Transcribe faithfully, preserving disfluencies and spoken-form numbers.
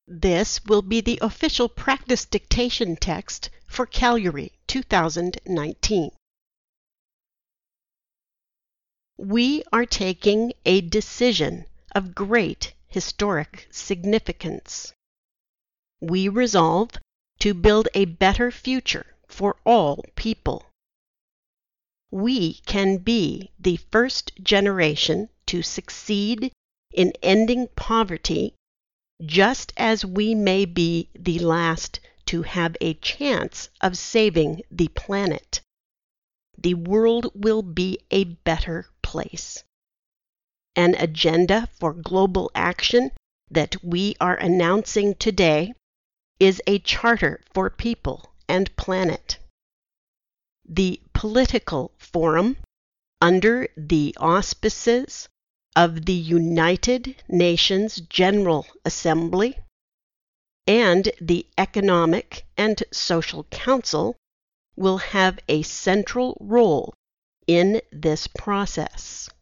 This will be the official practice dictation text for Calgary two thousand nineteen. We are taking a decision of great historic significance. We resolve to build a better future for all people. We can be the first generation to succeed in ending poverty, just as we may be the last to have a chance of saving the planet. The world will be a better place. An agenda for global action that we are announcing today is a charter for people and planet. The political forum, under the auspices of the United Nations General Assembly and the Economic and Social Council, will have a central role in this process.